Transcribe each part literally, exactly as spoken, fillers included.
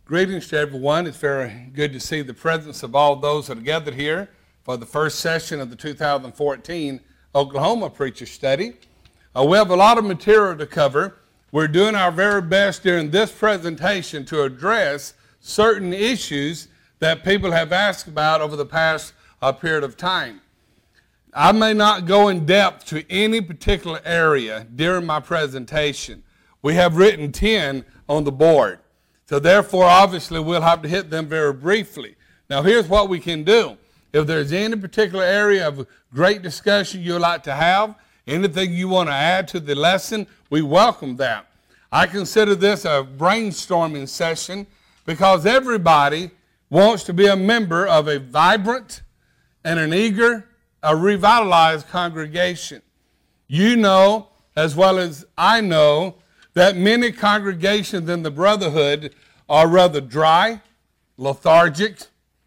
Greetings to everyone. It's very good to see the presence of all those that are gathered here for the first session of the two thousand fourteen Oklahoma Preacher Study. Uh, we have a lot of material to cover. We're doing our very best during this presentation to address certain issues that people have asked about over the past uh, period of time. I may not go in depth to any particular area during my presentation. We have written ten on the board. So therefore, obviously, we'll have to hit them very briefly. Now, here's what we can do. If there's any particular area of great discussion you'd like to have, anything you want to add to the lesson, we welcome that. I consider this a brainstorming session because everybody wants to be a member of a vibrant and an eager, a revitalized congregation. You know, as well as I know, that many congregations in the brotherhood are rather dry, lethargic,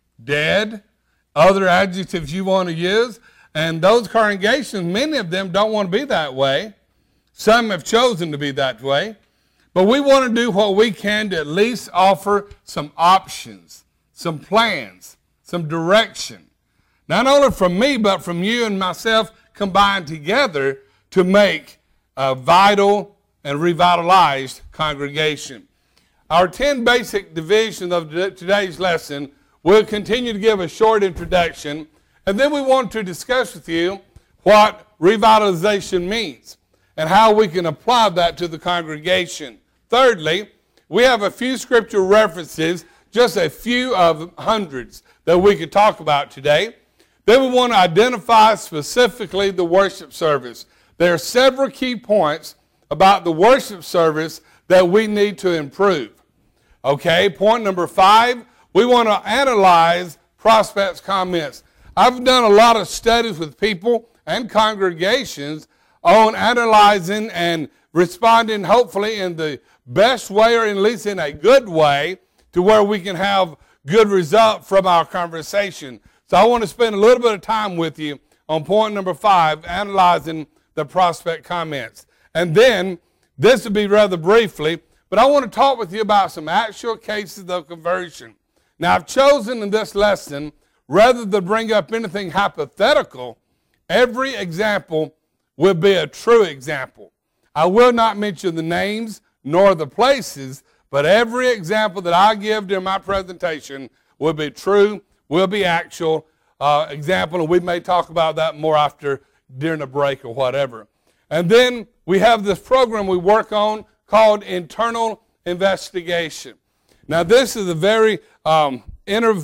dead, other adjectives you want to use. And those congregations, many of them don't want to be that way. Some have chosen to be that way. But we want to do what we can to at least offer some options, some plans, some direction. Not only from me, but from you and myself combined together to make a vital and revitalized congregation. Our ten basic divisions of today's lesson will continue to give a short introduction, and then we want to discuss with you what revitalization means and how we can apply that to the congregation. Thirdly, we have a few scripture references, just a few of hundreds that we could talk about today. Then we want to identify specifically the worship service. There are several key points about the worship service that we need to improve. Okay, point number five, we want to analyze prospects' comments. I've done a lot of studies with people and congregations on analyzing and responding hopefully in the best way or at least in a good way to where we can have good result from our conversation. So I want to spend a little bit of time with you on point number five, analyzing the prospect comments. And then, this will be rather briefly, but I want to talk with you about some actual cases of conversion. Now, I've chosen in this lesson, rather than bring up anything hypothetical, every example will be a true example. I will not mention the names nor the places, but every example that I give during my presentation will be true, will be actual uh, example, and we may talk about that more after, during a break or whatever. And then we have this program we work on called internal investigation. Now, this is a very um, inter-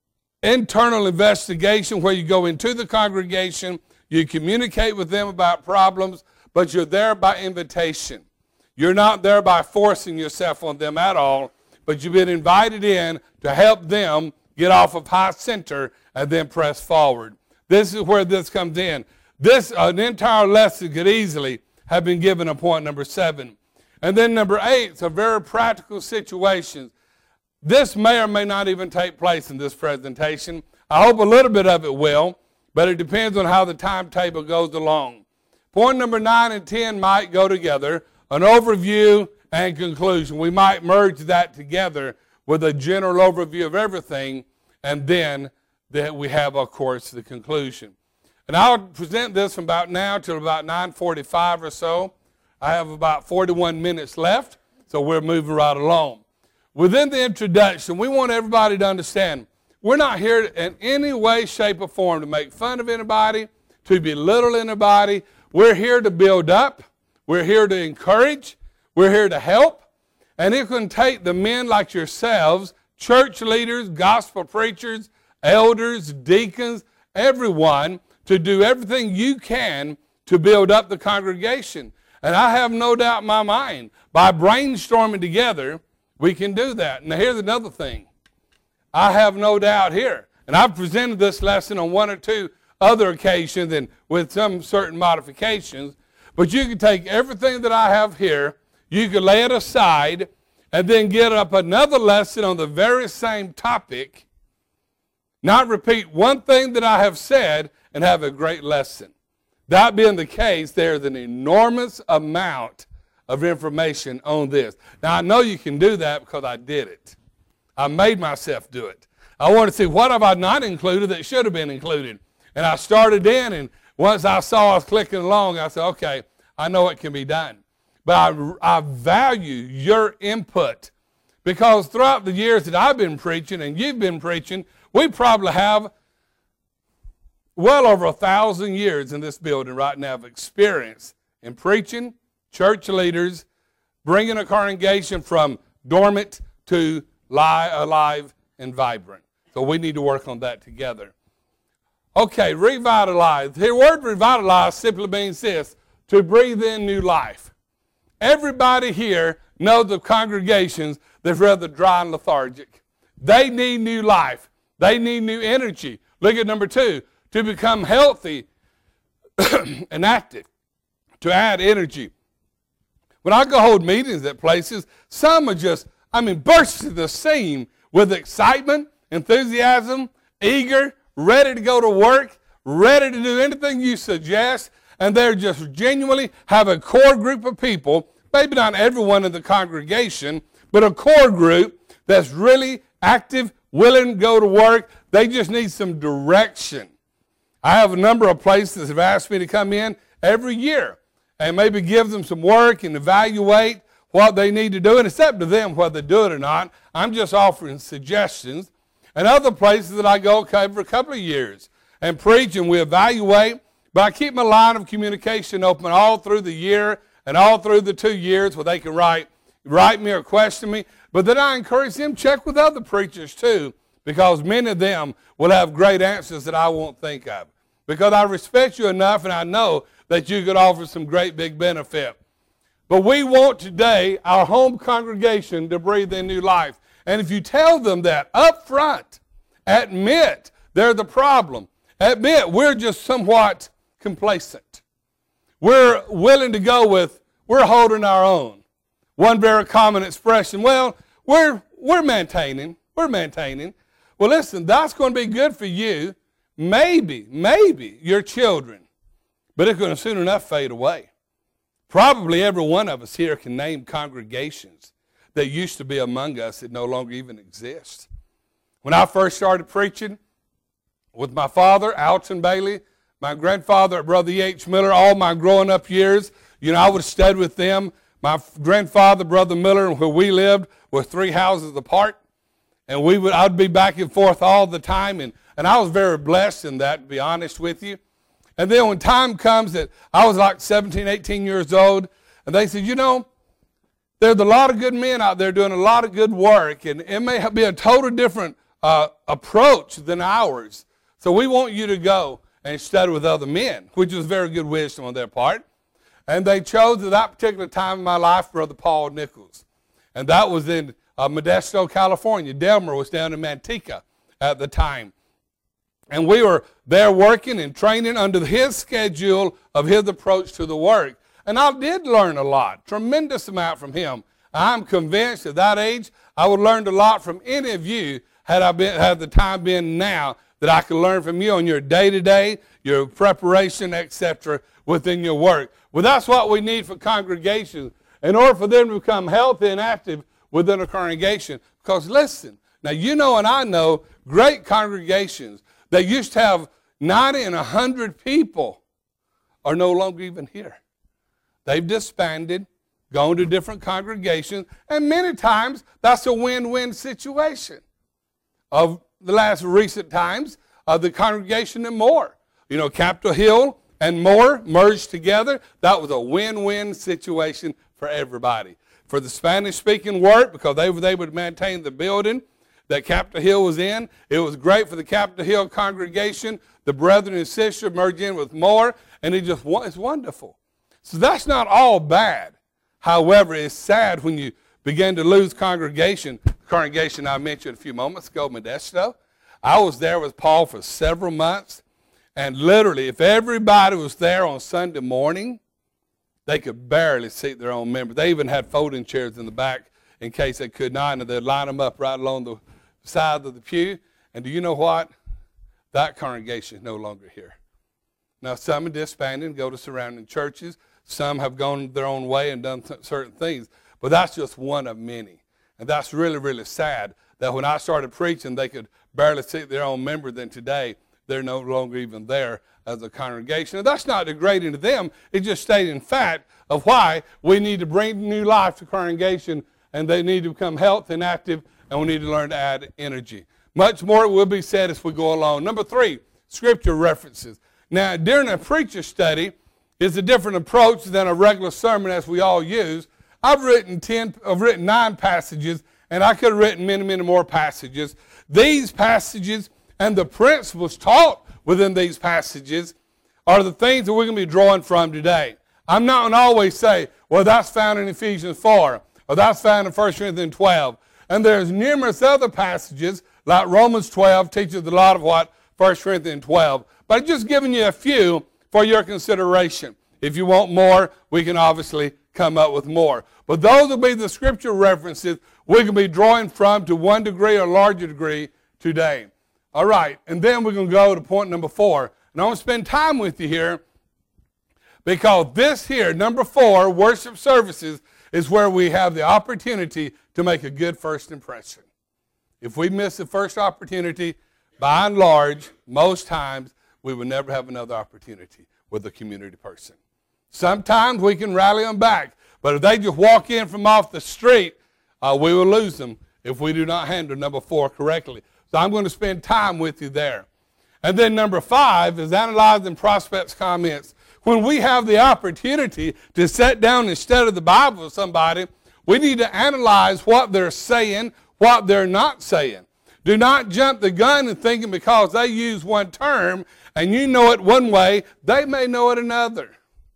internal investigation where you go into the congregation, you communicate with them about problems, but you're there by invitation. You're not there by forcing yourself on them at all, but you've been invited in to help them get off of high center and then press forward. This is where this comes in. This, an entire lesson could easily have been given a point number seven. And then number eight, some very practical situations. This may or may not even take place in this presentation. I hope a little bit of it will, but it depends on how the timetable goes along. Point number nine and ten might go together, an overview and conclusion. We might merge that together with a general overview of everything, and then that we have, of course, the conclusion. And I'll present this from about now till about nine forty-five or so. I have about forty-one minutes left, so we're moving right along. Within the introduction, we want everybody to understand we're not here in any way, shape, or form to make fun of anybody, to belittle anybody. We're here to build up. We're here to encourage. We're here to help. And it can take the men like yourselves, church leaders, gospel preachers, elders, deacons, everyone, to do everything you can to build up the congregation. And I have no doubt in my mind, by brainstorming together, we can do that. Now here's another thing. I have no doubt here, and I've presented this lesson on one or two other occasions and with some certain modifications, but you can take everything that I have here, you can lay it aside, and then get up another lesson on the very same topic, not repeat one thing that I have said, and have a great lesson. That being the case, there's an enormous amount of information on this. Now, I know you can do that because I did it. I made myself do it. I wanted to see what have I not included that should have been included. And I started in, and once I saw I was clicking along, I said, okay, I know it can be done. But I, I value your input, because throughout the years that I've been preaching and you've been preaching, we probably have well over a thousand years in this building right now of experience in preaching, church leaders, bringing a congregation from dormant to li- alive and vibrant. So we need to work on that together. Okay, revitalize. The word revitalize simply means this, to breathe in new life. Everybody here knows of congregations that's rather dry and lethargic. They need new life. They need new energy. Look at number two, to become healthy and active, to add energy. When I go hold meetings at places, some are just, I mean, burst to the seam with excitement, enthusiasm, eager, ready to go to work, ready to do anything you suggest, and they're just genuinely have a core group of people, maybe not everyone in the congregation, but a core group that's really active, willing to go to work. They just need some direction. I have a number of places that have asked me to come in every year and maybe give them some work and evaluate what they need to do. And it's up to them whether they do it or not. I'm just offering suggestions. And other places that I go okay, for a couple of years and preach and we evaluate. But I keep my line of communication open all through the year and all through the two years where they can write, write me or question me. But then I encourage them to check with other preachers too, because many of them will have great answers that I won't think of. Because I respect you enough and I know that you could offer some great big benefit. But we want today our home congregation to breathe in new life. And if you tell them that up front, admit they're the problem. Admit we're just somewhat complacent. We're willing to go with, we're holding our own. One very common expression, well, we're, we're maintaining, we're maintaining. Well, listen, that's going to be good for you. Maybe, maybe your children, but it's going to soon enough fade away. Probably every one of us here can name congregations that used to be among us that no longer even exist. When I first started preaching with my father, Alton Bailey, my grandfather, Brother E H Miller, all my growing up years, you know, I would have stayed with them. My grandfather, Brother Miller, and where we lived were three houses apart. And we would, I'd be back and forth all the time, and, and I was very blessed in that, to be honest with you. And then when time comes that I was like seventeen, eighteen years old, and they said, you know, there's a lot of good men out there doing a lot of good work, and it may be a total different uh, approach than ours. So we want you to go and study with other men, which was very good wisdom on their part. And they chose at that particular time in my life Brother Paul Nichols. And that was in uh, Modesto, California. Delmer was down in Manteca at the time. And we were there working and training under his schedule of his approach to the work. And I did learn a lot, tremendous amount from him. I'm convinced at that age I would have learned a lot from any of you had I been, had the time been now that I could learn from you on your day-to-day, your preparation, et cetera, within your work. Well, that's what we need for congregations in order for them to become healthy and active within a congregation. Because listen, now you know and I know great congregations that used to have ninety and one hundred people are no longer even here. They've disbanded, gone to different congregations, and many times that's a win-win situation. Of the last recent times, of the congregation and Moore. You know, Capitol Hill and Moore merged together. That was a win-win situation for everybody. For the Spanish-speaking work, because they were able to maintain the building that Capitol Hill was in. It was great for the Capitol Hill congregation. The brethren and sisters merged in with Moore, and it just it's wonderful. So that's not all bad. However, it's sad when you begin to lose congregation. The congregation I mentioned a few moments ago, Modesto. I was there with Paul for several months, and literally, if everybody was there on Sunday morning, they could barely seat their own members. They even had folding chairs in the back in case they could not, and they'd line them up right along the side of the pew. And do you know what? That congregation is no longer here. Now, some are disbanded and go to surrounding churches. Some have gone their own way and done th- certain things. But that's just one of many. And that's really, really sad that when I started preaching, they could barely see their own member. Then today, they're no longer even there as a congregation. And that's not degrading to them. It's just stating fact of why we need to bring new life to congregation, and they need to become healthy and active, and we need to learn to add energy. Much more will be said as we go along. Number three, scripture references. Now, during a preacher study, it's a different approach than a regular sermon as we all use. I've written ten, I've written nine passages, and I could have written many, many more passages. These passages and the principles taught within these passages are the things that we're going to be drawing from today. I'm not going to always say, well, that's found in Ephesians four, or that's found in First Corinthians twelve. And there's numerous other passages, like Romans twelve teaches a lot of what First Corinthians twelve. But I'm just giving you a few for your consideration. If you want more, we can obviously come up with more. But those will be the scripture references we can be drawing from to one degree or larger degree today. All right, and then we're going to go to point number four. And I want to spend time with you here because this here, number four, worship services, is where we have the opportunity to make a good first impression. If we miss the first opportunity, by and large, most times, we will never have another opportunity with a community person. Sometimes we can rally them back, but if they just walk in from off the street, uh, we will lose them if we do not handle number four correctly. So I'm going to spend time with you there. And then number five is analyzing prospects' comments. When we have the opportunity to sit down and study the Bible with somebody, we need to analyze what they're saying, what they're not saying. Do not jump the gun and thinking because they use one term and you know it one way, they may know it another.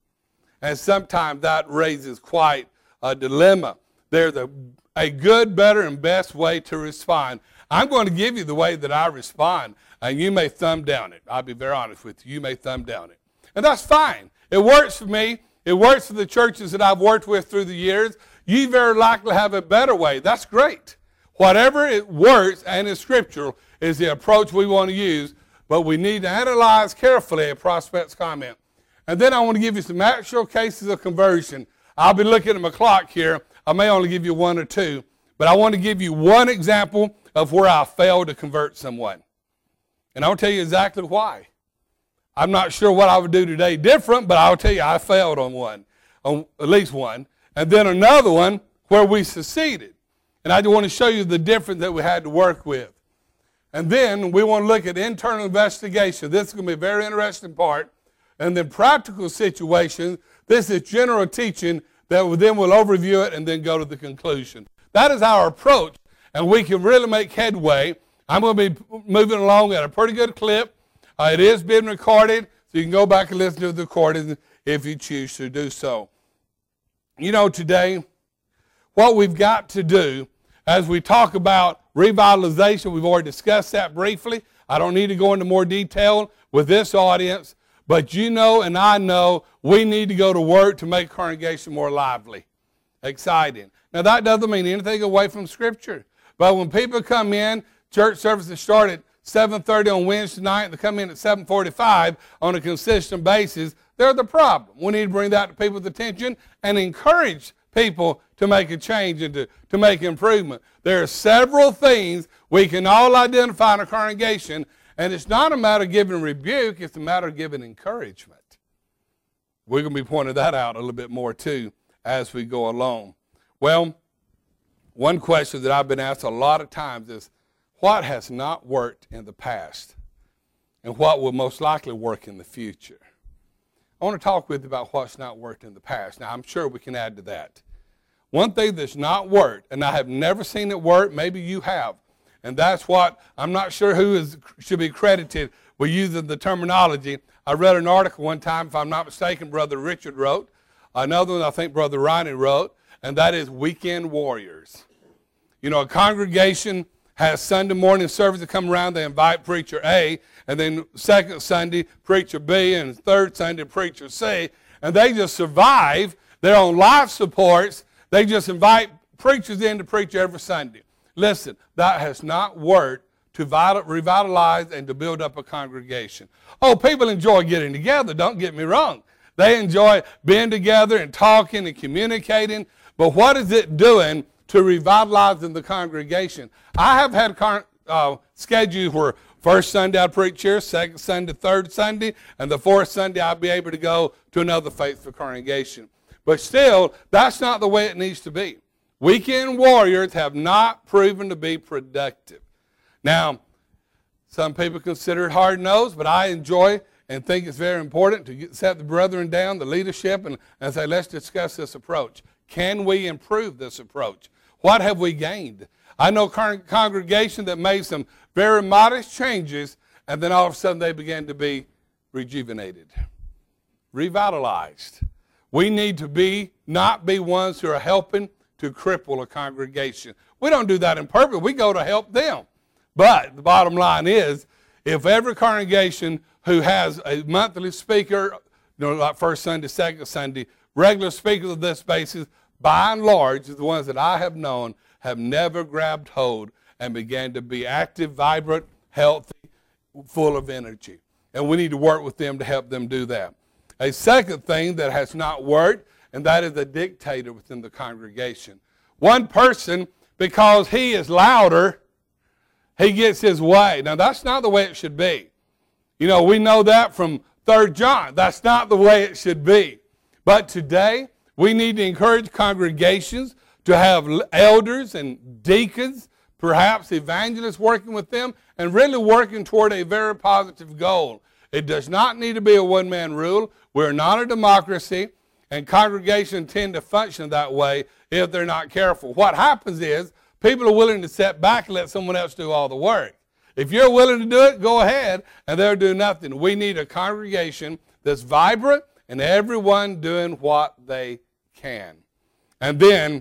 And sometimes that raises quite a dilemma. There's a, a good, better, and best way to respond. I'm going to give you the way that I respond, and you may thumb down it. I'll be very honest with you. You may thumb down it. And that's fine. It works for me. It works for the churches that I've worked with through the years. You very likely have a better way. That's great. Whatever it works and is scriptural is the approach we want to use, but we need to analyze carefully a prospect's comment. And then I want to give you some actual cases of conversion. I'll be looking at my clock here. I may only give you one or two, but I want to give you one example of where I failed to convert someone. And I'll tell you exactly why. I'm not sure what I would do today different, but I'll tell you I failed on one, on at least one. And then another one where we succeeded. And I just want to show you the difference that we had to work with. And then we want to look at internal investigation. This is going to be a very interesting part. And then practical situations. This is general teaching that then we'll overview it and then go to the conclusion. That is our approach, and we can really make headway. I'm going to be moving along at a pretty good clip. Uh, it is being recorded, so you can go back and listen to the recording if you choose to do so. You know, today, what we've got to do as we talk about revitalization, we've already discussed that briefly. I don't need to go into more detail with this audience, but you know and I know we need to go to work to make congregation more lively, exciting. Now, that doesn't mean anything away from Scripture. But when people come in, church services start at seven thirty on Wednesday night, and they come in at seven forty-five on a consistent basis, they're the problem. We need to bring that to people's attention and encourage people to make a change and to, to make improvement. There are several things we can all identify in a congregation, and it's not a matter of giving rebuke, it's a matter of giving encouragement. We're going to be pointing that out a little bit more, too, as we go along. Well, one question that I've been asked a lot of times is, what has not worked in the past and what will most likely work in the future? I want to talk with you about what's not worked in the past. Now, I'm sure we can add to that. One thing that's not worked, and I have never seen it work, maybe you have, and that's what, I'm not sure who is, should be credited with using the terminology. I read an article one time, if I'm not mistaken, Brother Richard wrote. Another one I think Brother Ronnie wrote, and that is weekend warriors. You know, a congregation has Sunday morning service to come around, they invite preacher A, and then second Sunday, preacher B, and third Sunday, preacher C, and they just survive. They're on life supports. They just invite preachers in to preach every Sunday. Listen, that has not worked to revitalize and to build up a congregation. Oh, people enjoy getting together, don't get me wrong. They enjoy being together and talking and communicating, but what is it doing to revitalizing the congregation. I have had con- uh, schedules where first Sunday I preach here, second Sunday, third Sunday, and the fourth Sunday I'll be able to go to another faithful congregation. But still, that's not the way it needs to be. Weekend warriors have not proven to be productive. Now, some people consider it hard-nosed, but I enjoy and think it's very important to get, set the brethren down, the leadership, and, and say, let's discuss this approach. Can we improve this approach? What have we gained? I know con- congregation that made some very modest changes, and then all of a sudden they began to be rejuvenated, revitalized. We need to be not be ones who are helping to cripple a congregation. We don't do that in purpose. We go to help them. But the bottom line is, if every congregation who has a monthly speaker, you know, like first Sunday, second Sunday, regular speakers of this basis, by and large, the ones that I have known, have never grabbed hold and began to be active, vibrant, healthy, full of energy. And we need to work with them to help them do that. A second thing that has not worked, and that is a dictator within the congregation. One person, because he is louder, he gets his way. Now, that's not the way it should be. You know, we know that from Third John. That's not the way it should be. But today, we need to encourage congregations to have elders and deacons, perhaps evangelists working with them, and really working toward a very positive goal. It does not need to be a one-man rule. We're not a democracy, and congregations tend to function that way if they're not careful. What happens is people are willing to sit back and let someone else do all the work. If you're willing to do it, go ahead, and they'll do nothing. We need a congregation that's vibrant and everyone doing what they can. And then,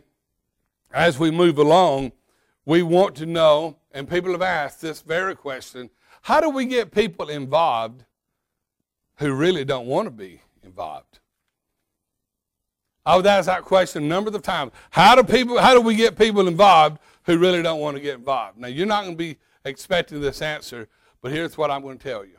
as we move along, we want to know, and people have asked this very question, how do we get people involved who really don't want to be involved? I was asked that question a number of times. How do people? How do we get people involved who really don't want to get involved? Now, you're not going to be expecting this answer, but here's what I'm going to tell you.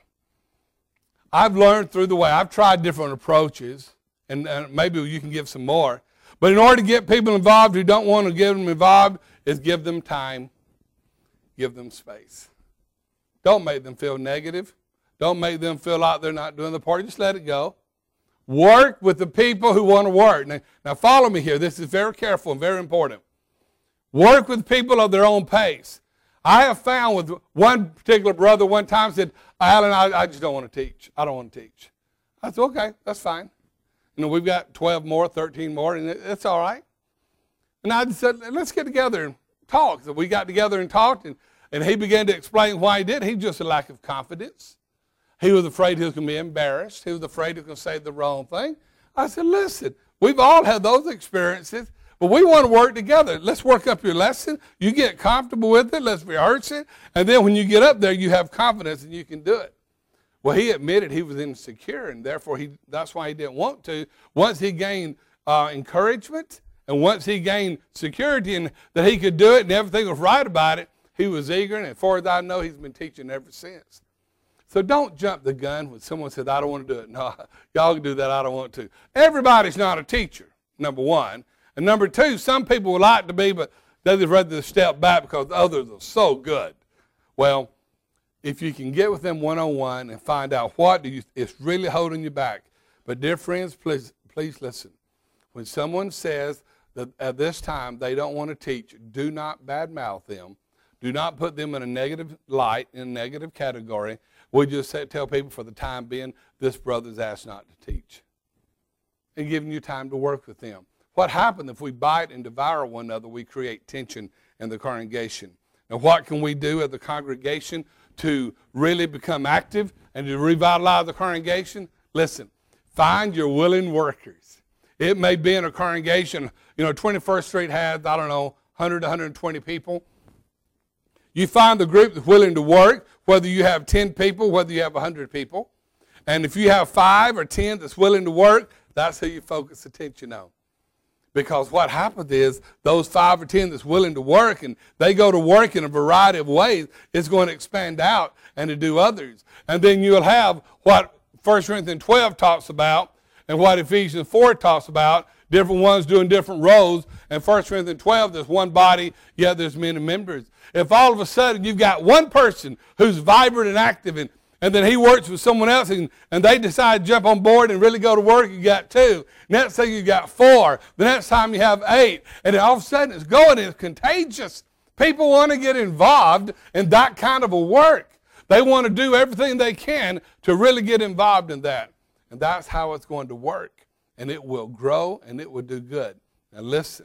I've learned through the way. I've tried different approaches, and, and maybe you can give some more. But in order to get people involved who don't want to get them involved, is give them time, give them space. Don't make them feel negative. Don't make them feel like they're not doing the part. Just let it go. Work with the people who want to work. Now, now follow me here. This is very careful and very important. Work with people of their own pace. I have found with one particular brother one time said, Alan, I, I just don't want to teach. I don't want to teach. I said, okay, that's fine. You know, we've got twelve more, thirteen more, and it, it's all right. And I said, let's get together and talk. So we got together and talked, and, and he began to explain why he did. He just a lack of confidence. He was afraid he was going to be embarrassed. He was afraid he was going to say the wrong thing. I said, listen, we've all had those experiences, but we want to work together. Let's work up your lesson. You get comfortable with it. Let's rehearse it. And then when you get up there, you have confidence and you can do it. Well, he admitted he was insecure, and therefore he, that's why he didn't want to. Once he gained uh, encouragement, and once he gained security and that he could do it and everything was right about it, he was eager, and as far as I know, he's been teaching ever since. So don't jump the gun when someone says, I don't want to do it. No, y'all can do that, I don't want to. Everybody's not a teacher, number one. And number two, some people would like to be, but they'd rather step back because others are so good. Well, if you can get with them one-on-one and find out what do you, is really holding you back. But dear friends, please, please listen. When someone says that at this time they don't want to teach, do not badmouth them. Do not put them in a negative light, in a negative category. We just say, tell people for the time being, this brother's asked not to teach. And giving you time to work with them. What happens if we bite and devour one another? We create tension in the congregation. Now, what can we do as a congregation to really become active and to revitalize the congregation? Listen, find your willing workers. It may be in a congregation, you know, twenty-first Street has, I don't know, one hundred, one hundred twenty people. You find the group that's willing to work, whether you have ten people, whether you have one hundred people. And if you have five or ten that's willing to work, that's who you focus attention on. Because what happens is those five or ten that's willing to work, and they go to work in a variety of ways, it's going to expand out and to do others. And then you'll have what First Corinthians twelve talks about and what Ephesians four talks about. different ones doing different roles. In First Corinthians twelve, there's one body, yet there's many members. If all of a sudden you've got one person who's vibrant and active, and, and then he works with someone else, and, and they decide to jump on board and really go to work, you got two. Next thing you got four. The next time you have eight. And then all of a sudden it's going, it's contagious. People want to get involved in that kind of a work. They want to do everything they can to really get involved in that. And that's how it's going to work. And it will grow and it will do good. Now listen,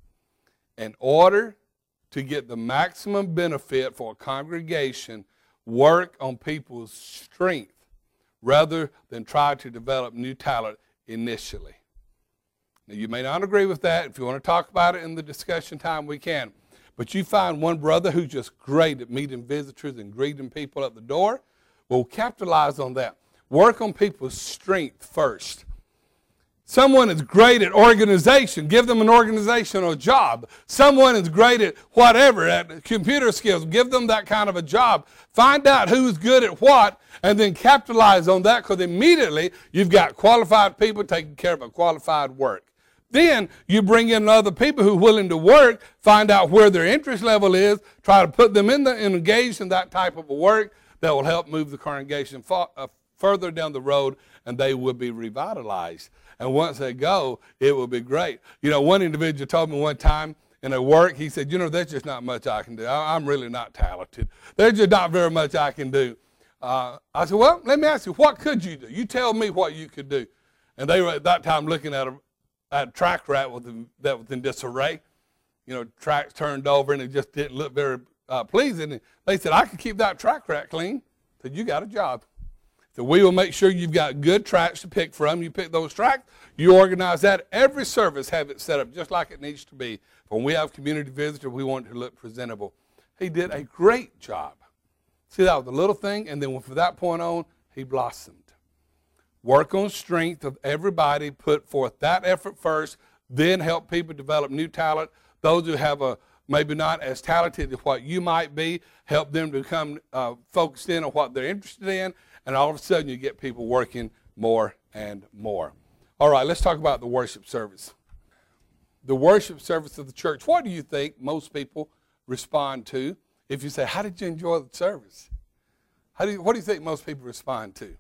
in order to get the maximum benefit for a congregation, work on people's strength rather than try to develop new talent initially. Now you may not agree with that. If you want to talk about it in the discussion time, we can. But you find one brother who's just great at meeting visitors and greeting people at the door, well, capitalize on that. Work on people's strength first. Someone is great at organization. Give them an organizational job. Someone is great at whatever, at computer skills. Give them that kind of a job. Find out who's good at what, and then capitalize on that, because immediately you've got qualified people taking care of a qualified work. Then you bring in other people who are willing to work, find out where their interest level is, try to put them in the, engaged in that type of a work that will help move the congregation far, uh, further down the road, and they will be revitalized. And once they go, it will be great. You know, one individual told me one time in a work, he said, you know, there's just not much I can do. I, I'm really not talented. There's just not very much I can do. Uh, I said, well, let me ask you, what could you do? You tell me what you could do. And they were at that time looking at a, at a track rack with the, that was in disarray. You know, tracks turned over, and it just didn't look very uh, pleasing. And they said, I could keep that track rack clean. I said, you got a job. So we will make sure you've got good tracks to pick from. You pick those tracks, you organize that. Every service have it set up just like it needs to be. When we have community visitors, we want it to look presentable. He did a great job. See, that was a little thing, and then from that point on, he blossomed. Work on strength of everybody, put forth that effort first, then help people develop new talent. Those who have a maybe not as talented as what you might be, help them to become uh, focused in on what they're interested in, and all of a sudden you get people working more and more. All right, let's talk about the worship service. The worship service of the church. What do you think most people respond to if you say, how did you enjoy the service? How do you, what do you think most people respond to?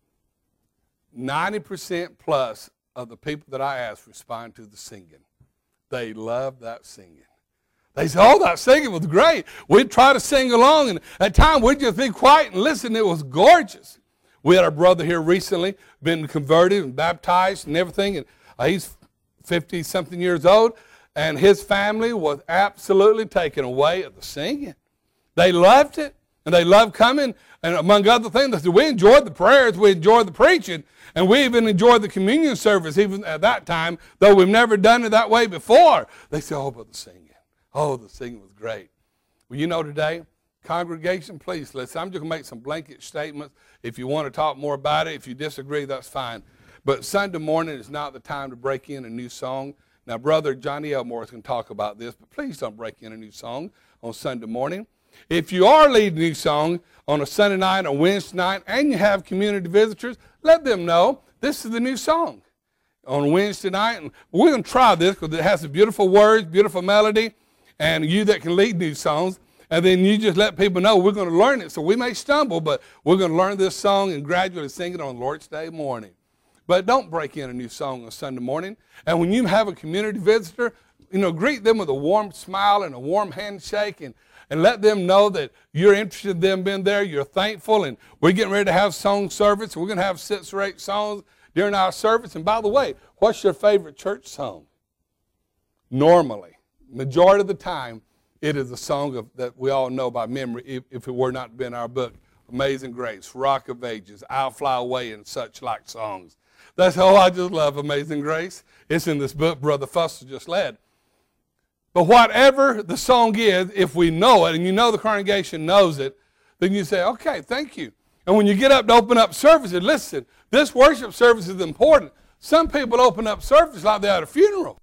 ninety percent plus of the people that I ask respond to the singing. They love that singing. They say, oh, that singing was great. We'd try to sing along, and at times we'd just be quiet and listen. It was gorgeous. We had our brother here recently, been converted and baptized and everything, and uh, he's fifty-something years old, and his family was absolutely taken away at the singing. They loved it, and they loved coming, and among other things, they said, we enjoyed the prayers, we enjoyed the preaching, and we even enjoyed the communion service even at that time, though we've never done it that way before. They said, oh, but the singing. Oh, the singing was great. Well, you know today, congregation, please listen. I'm just going to make some blanket statements. If you want to talk more about it, if you disagree, that's fine. But Sunday morning is not the time to break in a new song. Now, Brother Johnny Elmore is going to talk about this, but please don't break in a new song on Sunday morning. If you are leading a new song on a Sunday night or Wednesday night and you have community visitors, let them know this is the new song on Wednesday night. And we're going to try this because it has some beautiful words, beautiful melody, and you that can lead new songs. And then you just let people know we're going to learn it. So we may stumble, but we're going to learn this song and gradually sing it on Lord's Day morning. But don't break in a new song on Sunday morning. And when you have a community visitor, you know, greet them with a warm smile and a warm handshake, and, and let them know that you're interested in them being there, you're thankful, and we're getting ready to have song service. We're going to have six or eight songs during our service. And by the way, what's your favorite church song? Normally, majority of the time, it is a song of, that we all know by memory, if, if it were not to be in our book, Amazing Grace, Rock of Ages, I'll Fly Away, and such like songs. That's how I just love Amazing Grace. It's in this book Brother Fuster just led. But whatever the song is, if we know it, and you know the congregation knows it, then you say, okay, thank you. And when you get up to open up services, listen, this worship service is important. Some people open up services like they're at a funeral.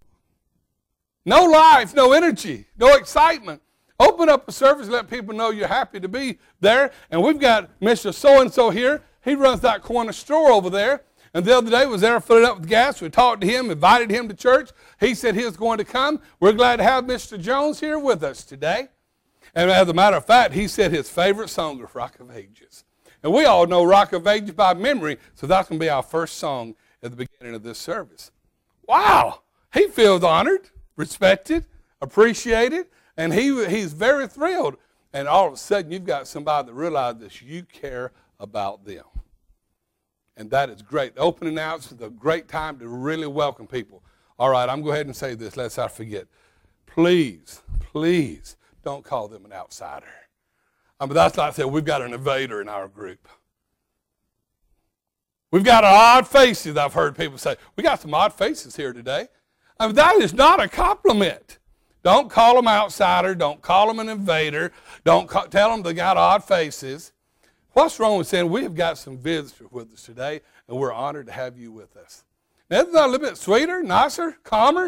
No life, no energy, no excitement. Open up a service, let people know you're happy to be there. And we've got Mister So-and-so here. He runs that corner store over there. And the other day was there filling up with gas. We talked to him, invited him to church. He said he was going to come. We're glad to have Mister Jones here with us today. And as a matter of fact, he said his favorite song is Rock of Ages. And we all know Rock of Ages by memory, so that's going to be our first song at the beginning of this service. Wow! He feels honored, respected, appreciated, and he he's very thrilled. And all of a sudden, you've got somebody that realizes you care about them. And that is great. The opening announcement is a great time to really welcome people. All right, I'm going to go ahead and say this, lest I forget. Please, please don't call them an outsider. I mean, that's like I said, we've got an invader in our group. We've got odd faces, I've heard people say. We got some odd faces here today. I mean, that is not a compliment. Don't call them outsider. Don't call them an invader. Don't call, tell them they got odd faces. What's wrong with saying we've got some visitors with us today, and we're honored to have you with us? Now, isn't that a little bit sweeter, nicer, calmer?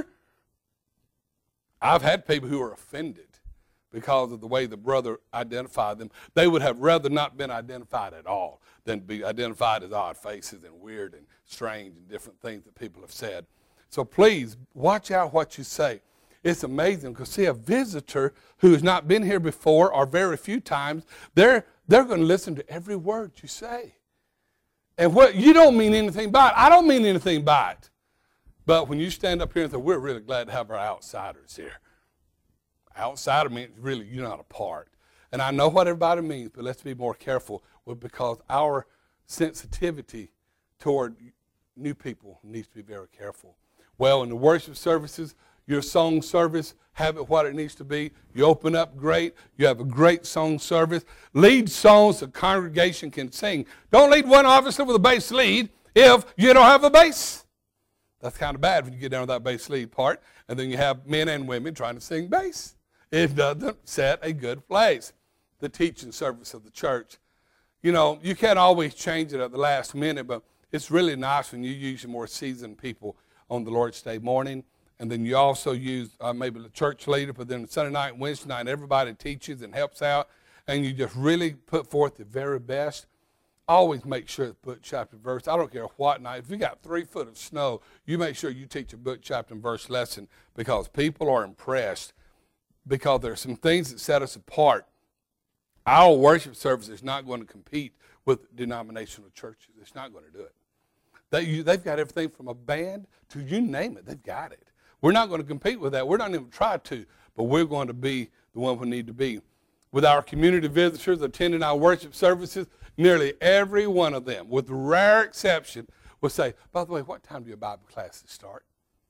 I've had people who are offended because of the way the brother identified them. They would have rather not been identified at all than be identified as odd faces and weird and strange and different things that people have said. So please, watch out what you say. It's amazing because, see, a visitor who has not been here before or very few times, they're, they're going to listen to every word you say. And what you don't mean anything by it. I don't mean anything by it. But when you stand up here and say, we're really glad to have our outsiders here. Outsider means really you're not a part. And I know what everybody means, but let's be more careful because our sensitivity toward new people needs to be very careful. Well, in the worship services, your song service, have it what it needs to be. You open up great. You have a great song service. Lead songs the congregation can sing. Don't lead one obviously with a bass lead if you don't have a bass. That's kind of bad when you get down to that bass lead part, and then you have men and women trying to sing bass. It doesn't set a good place. The teaching service of the church. You know, you can't always change it at the last minute, but it's really nice when you use your more seasoned people on the Lord's Day morning. And then you also use uh, maybe the church leader, but then Sunday night and Wednesday night, everybody teaches and helps out. And you just really put forth the very best. Always make sure it's book, chapter, verse. I don't care what night. If you got three foot of snow, you make sure you teach a book, chapter, and verse lesson because people are impressed because there are some things that set us apart. Our worship service is not going to compete with denominational churches. It's not going to do it. They, you, they've got everything from a band to you name it. They've got it. We're not going to compete with that. We're not even try to, but we're going to be the one we need to be. With our community visitors attending our worship services, nearly every one of them, with rare exception, will say, by the way, what time do your Bible classes start?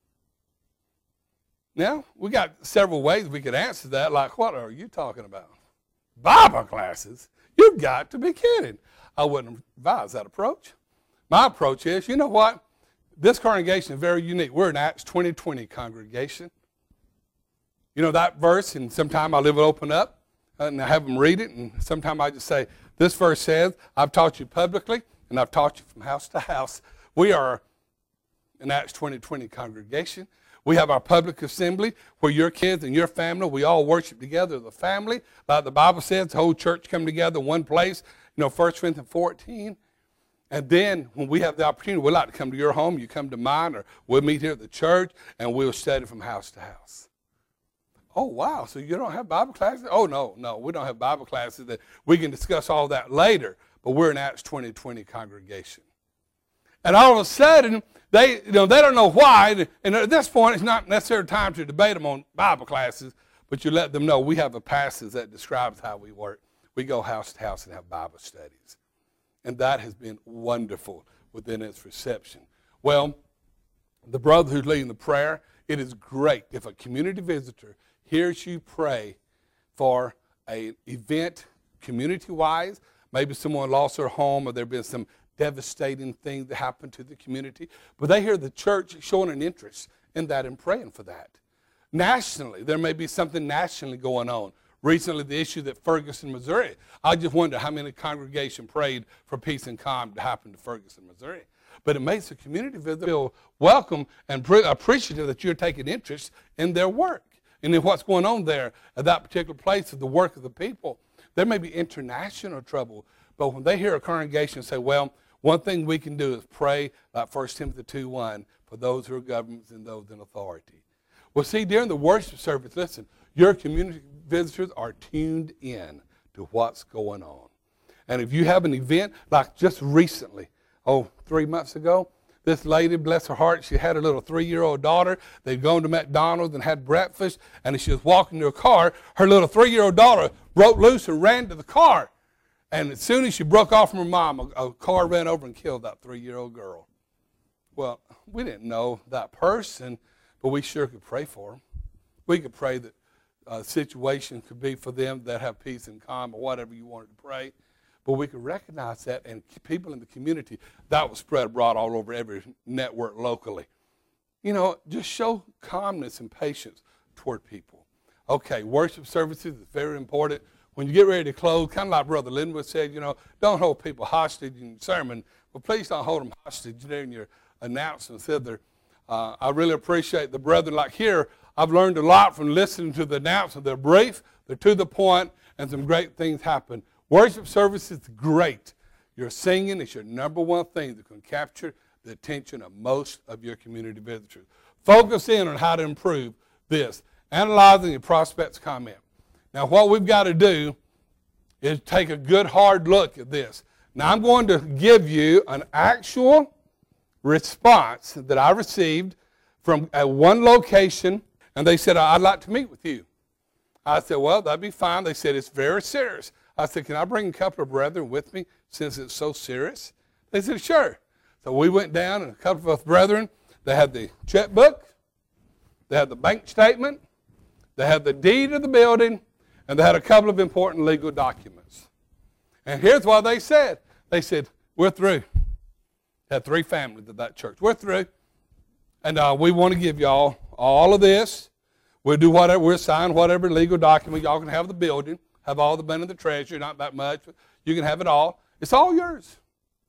Now, we got several ways we could answer that, like, what are you talking about? Bible classes? You've got to be kidding. I wouldn't advise that approach. My approach is, you know what? This congregation is very unique. We're an Acts twenty twenty congregation. You know that verse, and sometimes I leave it open up, and I have them read it, and sometimes I just say, this verse says, I've taught you publicly, and I've taught you from house to house. We are an Acts twenty twenty congregation. We have our public assembly where your kids and your family, we all worship together as a family. Like the Bible says, the whole church come together in one place. You know, First Corinthians fourteen. And then when we have the opportunity, we'd like to come to your home, you come to mine, or we'll meet here at the church, and we'll study from house to house. Oh, wow, so you don't have Bible classes? Oh, no, no, we don't have Bible classes. That we can discuss all that later, but we're an Acts twenty twenty congregation. And all of a sudden, they, you know, they don't know why, and at this point, it's not necessarily time to debate them on Bible classes, but you let them know we have a passage that describes how we work. We go house to house and have Bible studies. And that has been wonderful within its reception. Well, the brother who's leading the prayer, it is great if a community visitor hears you pray for an event community-wise. Maybe someone lost their home or there has been some devastating thing that happened to the community. But they hear the church showing an interest in that and praying for that. Nationally, there may be something nationally going on. Recently, the issue that Ferguson, Missouri, I just wonder how many congregations prayed for peace and calm to happen to Ferguson, Missouri. But it makes the community visitor feel welcome and pre- appreciative that you're taking interest in their work and in what's going on there at that particular place of the work of the people. There may be international trouble, but when they hear a congregation say, well, One thing we can do is pray like First Timothy two one for those who are governments and those in authority. Well, see, during the worship service, listen, your community visitors are tuned in to what's going on. And if you have an event, like just recently, oh, three months ago, this lady, bless her heart, she had a little three-year-old daughter. They'd gone to McDonald's and had breakfast, and as she was walking to her car, her little three-year-old daughter broke loose and ran to the car. And as soon as she broke off from her mom, a, a car ran over and killed that three-year-old girl. Well, we didn't know that person, but we sure could pray for them. We could pray that a situation could be for them that have peace and calm or whatever you wanted to pray. But we could recognize that, and people in the community, that was spread abroad all over every network locally. You know, just show calmness and patience toward people. Okay, worship services is very important. When you get ready to close, kind of like Brother Linwood said, you know, don't hold people hostage in your sermon, but please don't hold them hostage during your announcements either. Uh, I really appreciate the brethren. Like here, I've learned a lot from listening to the announcements. They're brief, they're to the point, and some great things happen. Worship service is great. Your singing is your number one thing that can capture the attention of most of your community visitors. Focus in on how to improve this. Analyzing your prospect's comment. Now, what we've got to do is take a good hard look at this. Now, I'm going to give you an actual response that I received from at one location, and they said, I'd like to meet with you. I said, well, that'd be fine. They said, it's very serious. I said, can I bring a couple of brethren with me since it's so serious? They said, sure. So we went down, and a couple of us brethren, they had the checkbook, they had the bank statement, they had the deed of the building, and they had a couple of important legal documents. And here's what they said. They said, we're through. They had three families at that church. We're through. And uh, we want to give y'all all of this. We'll do whatever, we'll sign whatever legal document. Y'all can have the building, have all the money in the treasury, not that much, but you can have it all. It's all yours.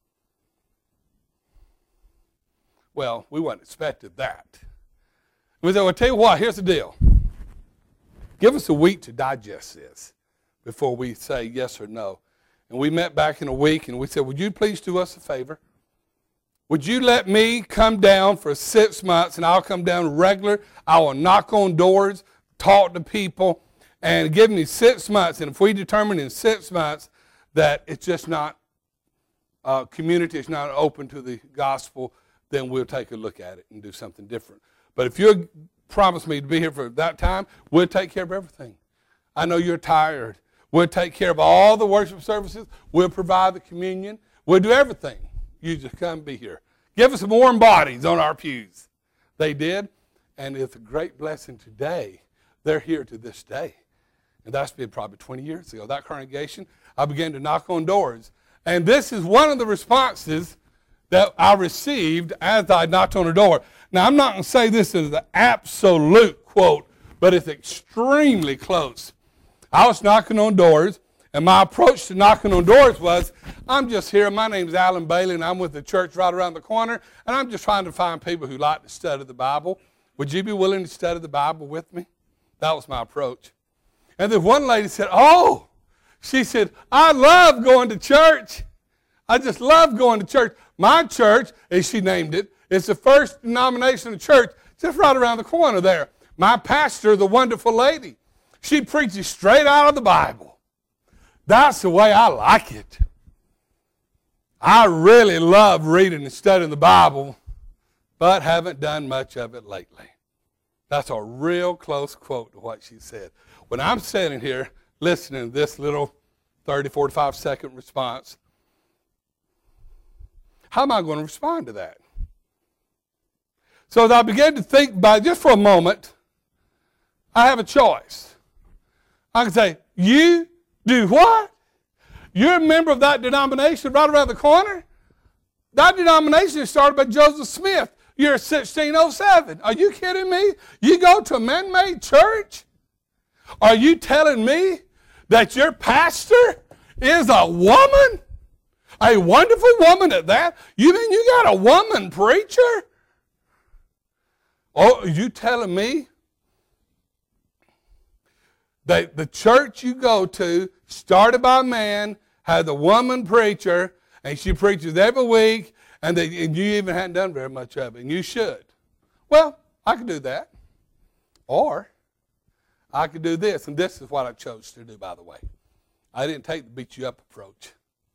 Well, we wasn't expected that. We said, well, tell you what, here's the deal. Give us a week to digest this before we say yes or no. And we met back in a week, and we said, would you please do us a favor? Would you let me come down for six months, and I'll come down regular. I will knock on doors, talk to people, and give me six months. And if we determine in six months that it's just not, uh, community is not open to the gospel, then we'll take a look at it and do something different. But if you promise me to be here for that time, we'll take care of everything. I know you're tired. We'll take care of all the worship services. We'll provide the communion. We'll do everything. You just come be here. Give us some warm bodies on our pews. They did, and it's a great blessing today. They're here to this day. And that's been probably twenty years ago. That congregation, I began to knock on doors. And this is one of the responses that I received as I knocked on the door. Now, I'm not going to say this is the absolute quote, but it's extremely close. I was knocking on doors, and my approach to knocking on doors was, I'm just here. My name's Alan Bailey, and I'm with the church right around the corner, and I'm just trying to find people who like to study the Bible. Would you be willing to study the Bible with me? That was my approach. And then one lady said, oh, she said, I love going to church. I just love going to church. My church, as she named it, is the first denominational church just right around the corner there. My pastor, the wonderful lady, she preaches straight out of the Bible. That's the way I like it. I really love reading and studying the Bible, but haven't done much of it lately. That's a real close quote to what she said. When I'm sitting here listening to this little thirty, forty-five second response, how am I going to respond to that? So as I began to think by just for a moment, I have a choice. I can say, you do what? You're a member of that denomination right around the corner? That denomination is started by Joseph Smith. You're sixteen oh seven. Are you kidding me? You go to a man-made church? Are you telling me that your pastor is a woman? A wonderful woman at that? You mean you got a woman preacher? Oh, are you telling me that the church you go to, started by a man, had a woman preacher, and she preaches every week, and, they, and you even hadn't done very much of it, and you should. Well, I could do that. Or I could do this, and this is what I chose to do, by the way. I didn't take the beat you up approach.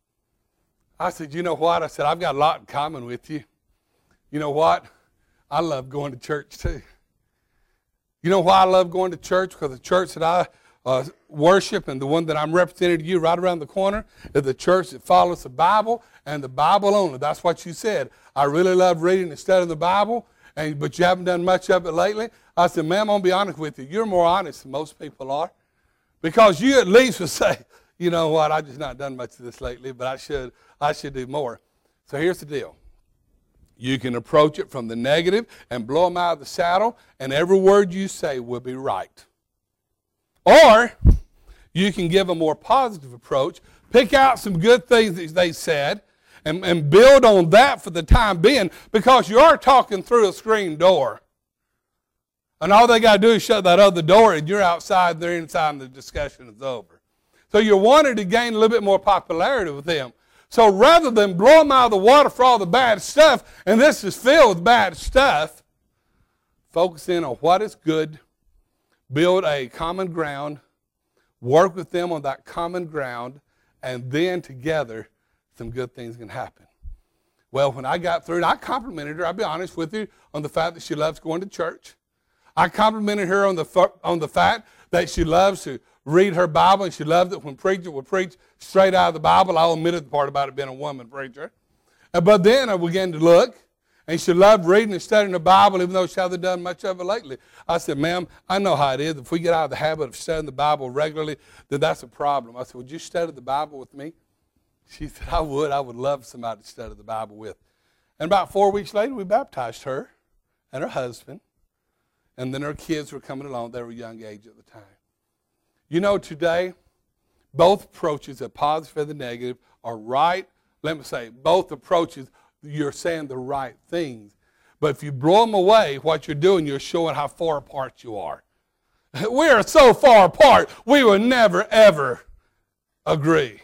I said, you know what? I said, I've got a lot in common with you. You know what? I love going to church too. You know why I love going to church? Because the church that I uh, worship and the one that I'm representing to you right around the corner is the church that follows the Bible and the Bible only. That's what you said. I really love reading and studying the Bible, and but you haven't done much of it lately. I said, ma'am, I'm going to be honest with you. You're more honest than most people are. Because you at least would say, you know what, I've just not done much of this lately, but I should, I should do more. So here's the deal. You can approach it from the negative and blow them out of the saddle, and every word you say will be right. Or you can give a more positive approach, pick out some good things that they said, and, and build on that for the time being, because you are talking through a screen door. And all they got to do is shut that other door, and you're outside, they're inside, and the discussion is over. So you wanted to gain a little bit more popularity with them. So rather than blow them out of the water for all the bad stuff, and this is filled with bad stuff, focus in on what is good, build a common ground, work with them on that common ground, and then together some good things can happen. Well, when I got through, I complimented her, I'll be honest with you, on the fact that she loves going to church. I complimented her on the on the fact that she loves to read her Bible, and she loved it when preacher would preach straight out of the Bible. I omitted the part about it being a woman preacher. But then I began to look, and she loved reading and studying the Bible, even though she hasn't done much of it lately. I said, ma'am, I know how it is. If we get out of the habit of studying the Bible regularly, then that's a problem. I said, would you study the Bible with me? She said, I would. I would love somebody to study the Bible with. And about four weeks later, we baptized her and her husband. And then her kids were coming along. They were a young age at the time. You know, today, both approaches, the positive and the negative, are right. Let me say, both approaches, you're saying the right things. But if you blow them away, what you're doing, you're showing how far apart you are. We are so far apart, we will never, ever agree.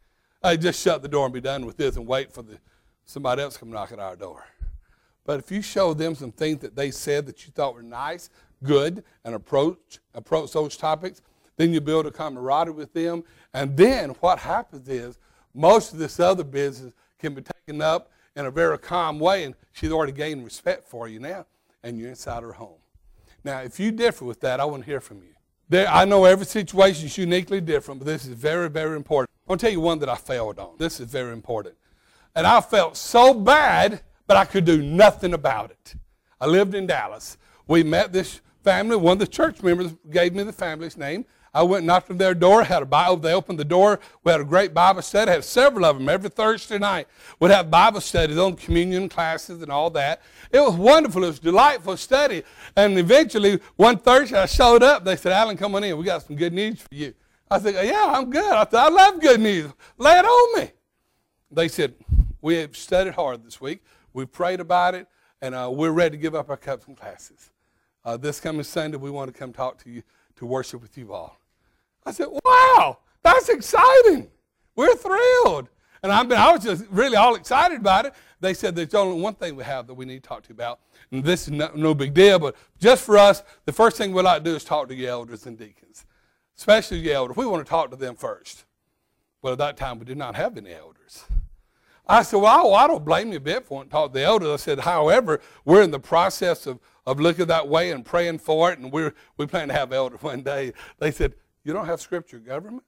I just shut the door and be done with this and wait for the, somebody else to come knock at our door. But if you show them some things that they said that you thought were nice, good, and approach, approach those topics, then you build a camaraderie with them. And then what happens is most of this other business can be taken up in a very calm way, and she's already gained respect for you now, and you're inside her home. Now, if you differ with that, I want to hear from you. There, I know every situation is uniquely different, but this is very, very important. I want to tell you one that I failed on. This is very important. And I felt so bad, but I could do nothing about it. I lived in Dallas. We met this family. One of the church members gave me the family's name. I went and knocked on their door, had a Bible. They opened the door. We had a great Bible study. Had several of them every Thursday night. We'd have Bible studies on communion classes and all that. It was wonderful. It was a delightful study. And eventually, one Thursday, I showed up. They said, Alan, come on in. We got some good news for you. I said, yeah, I'm good. I said, I love good news. Lay it on me. They said, we have studied hard this week. We've prayed about it, and uh, we're ready to give up our cups and classes. Uh, this coming Sunday, we want to come talk to you, to worship with you all. I said, wow, that's exciting. We're thrilled. And I've been, I was just really all excited about it. They said there's only one thing we have that we need to talk to you about. And this is no, no big deal, but just for us, the first thing we like to do is talk to your elders and deacons, especially your elders. We want to talk to them first. Well, at that time, we did not have any elders. I said, well, I don't blame you a bit for wanting to talk to the elders. I said, however, we're in the process of, of looking that way and praying for it, and we're, we plan to have elders one day. They said, you don't have scripture government?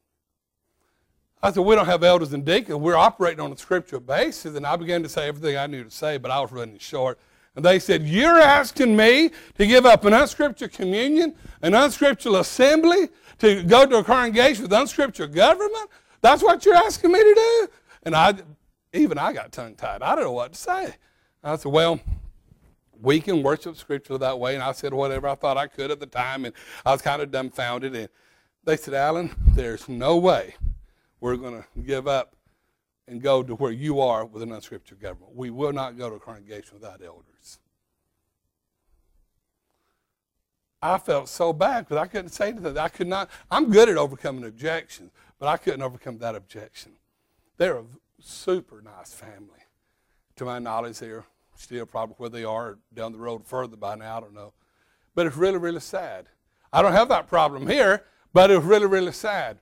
I said, we don't have elders and deacons. We're operating on a scriptural basis. And I began to say everything I knew to say, but I was running short. And they said, you're asking me to give up an unscriptural communion, an unscriptural assembly, to go to a congregation with unscriptural government? That's what you're asking me to do? And I, even I got tongue-tied. I don't know what to say. I said, well, we can worship scripture that way. And I said whatever I thought I could at the time, and I was kind of dumbfounded. And they said, Alan, there's no way we're going to give up and go to where you are with an unscriptural government. We will not go to a congregation without elders. I felt so bad because I couldn't say anything. I could not. I'm good at overcoming objections, but I couldn't overcome that objection. They're a super nice family. To my knowledge, they're still probably where they are, down the road further by now, I don't know. But it's really, really sad. I don't have that problem here, but it was really, really sad.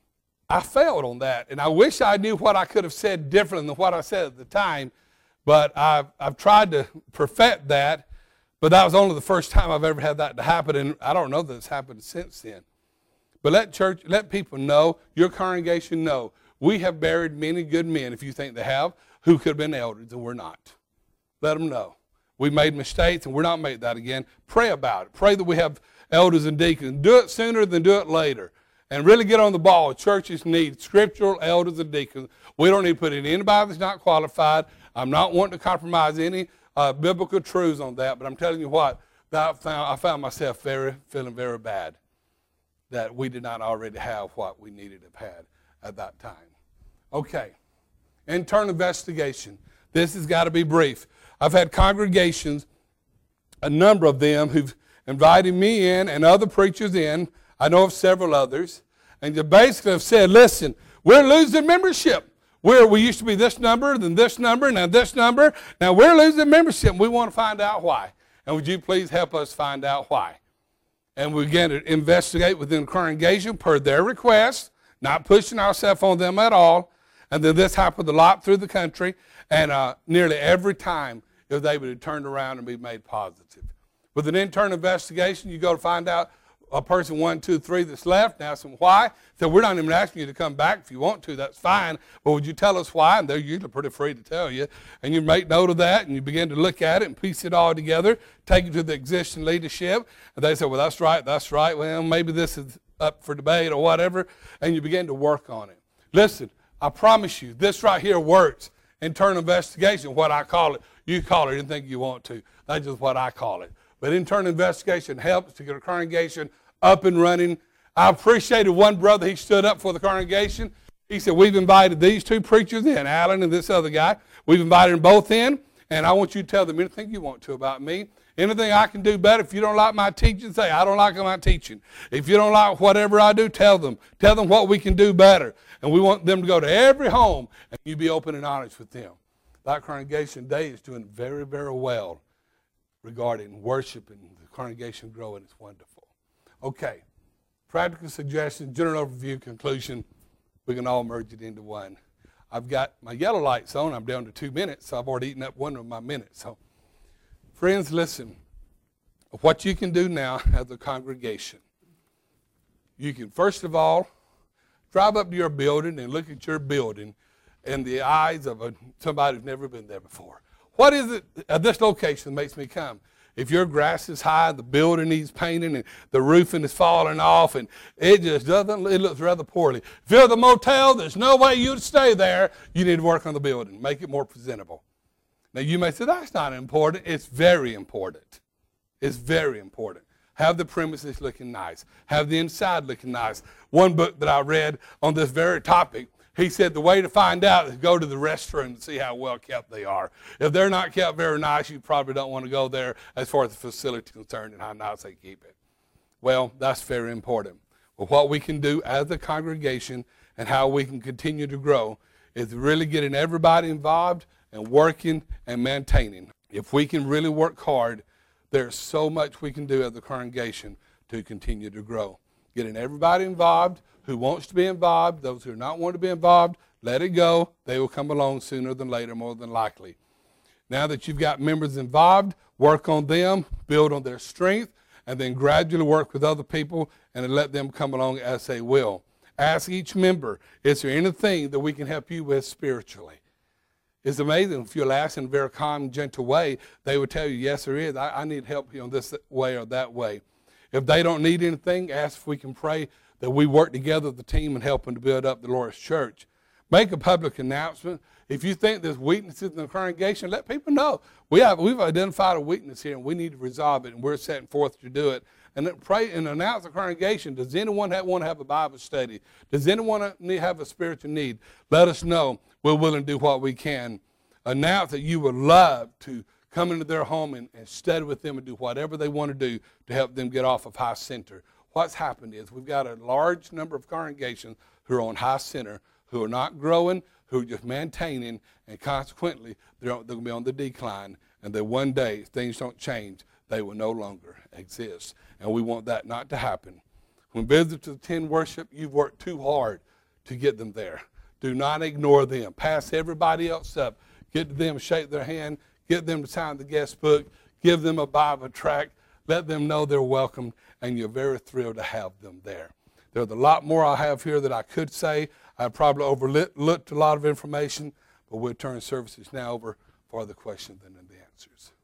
I failed on that, and I wish I knew what I could have said differently than what I said at the time, but I've, I've tried to perfect that, but that was only the first time I've ever had that to happen, and I don't know that it's happened since then. But let church, let people know, your congregation know, we have buried many good men, if you think they have, who could have been elders, and we're not. Let them know. We made mistakes, and we're not making that again. Pray about it. Pray that we have elders and deacons. Do it sooner than do it later. And really get on the ball. Churches need scriptural elders and deacons. We don't need to put in anybody that's not qualified. I'm not wanting to compromise any uh, biblical truths on that, but I'm telling you what, that I, found, I found myself very feeling very bad that we did not already have what we needed to have had at that time. Okay. Internal investigation. This has got to be brief. I've had congregations, a number of them, who've invited me in and other preachers in. I know of several others. And they basically have said, listen, we're losing membership. We're, we used to be this number, then this number, now this number. Now we're losing membership. We want to find out why. And would you please help us find out why? And we began to investigate within the congregation per their request, not pushing ourselves on them at all. And then this happened a lot through the country, and uh, nearly every time it was able to turn around and be made positive. With an internal investigation, you go to find out a person one, two, three that's left, and ask them why. So we're not even asking you to come back. If you want to, that's fine. But would you tell us why? And they're usually pretty free to tell you. And you make note of that, and you begin to look at it and piece it all together, take it to the existing leadership. And they say, well, that's right, that's right. Well, maybe this is up for debate or whatever. And you begin to work on it. Listen, I promise you, this right here works. Internal investigation, what I call it. You call it anything you want to. That's just what I call it. But internal investigation helps to get a congregation up and running. I appreciated one brother, he stood up for the congregation. He said, we've invited these two preachers in, Alan and this other guy. We've invited them both in, and I want you to tell them anything you want to about me. Anything I can do better. If you don't like my teaching, say, I don't like my teaching. If you don't like whatever I do, tell them. Tell them what we can do better. And we want them to go to every home, and you be open and honest with them. That congregation today is doing very, very well regarding worship and the congregation growing. It's wonderful. Okay. Practical suggestions, general overview, conclusion. We can all merge it into one. I've got my yellow lights on. I'm down to two minutes, so I've already eaten up one of my minutes. So, friends, listen. What you can do now as a congregation. You can, first of all, drive up to your building and look at your building in the eyes of a, somebody who's never been there before. What is it at this location that makes me come? If your grass is high, the building needs painting, and the roofing is falling off, and it just doesn't, it looks rather poorly. If you're the motel, there's no way you'd stay there. You need to work on the building, make it more presentable. Now, you may say, that's not important. It's very important. It's very important. Have the premises looking nice. Have the inside looking nice. One book that I read on this very topic, he said the way to find out is go to the restroom and see how well kept they are. If they're not kept very nice, you probably don't want to go there as far as the facility is concerned and how nice they keep it. Well, that's very important. But what we can do as a congregation and how we can continue to grow is really getting everybody involved and working and maintaining. If we can really work hard, there's so much we can do as a congregation to continue to grow. Getting everybody involved who wants to be involved, those who do not want to be involved, let it go. They will come along sooner than later, more than likely. Now that you've got members involved, work on them, build on their strength, and then gradually work with other people and let them come along as they will. Ask each member, is there anything that we can help you with spiritually? It's amazing if you'll ask in a very calm, gentle way, they will tell you, yes, there is. I, I need help you on this way or that way. If they don't need anything, ask if we can pray that we work together with the team and help them to build up the Lord's church. Make a public announcement. If you think there's weaknesses in the congregation, let people know. We have, we've identified a weakness here, and we need to resolve it, and we're setting forth to do it. And then pray and announce the congregation. Does anyone have, want to have a Bible study? Does anyone need, have a spiritual need? Let us know. We're willing to do what we can. Announce that you would love to come into their home and, and study with them and do whatever they want to do to help them get off of High Center. What's happened is we've got a large number of congregations who are on High Center who are not growing, who are just maintaining, and consequently, they're, they're going to be on the decline, and that one day, if things don't change, they will no longer exist. And we want that not to happen. When visitors attend worship, you've worked too hard to get them there. Do not ignore them. Pass everybody else up. Get to them, shake their hand, get them to sign the guest book, give them a Bible tract, let them know they're welcome, and you're very thrilled to have them there. There's a lot more I have here that I could say. I probably overlooked a lot of information, but we'll turn services now over for the questions and the answers.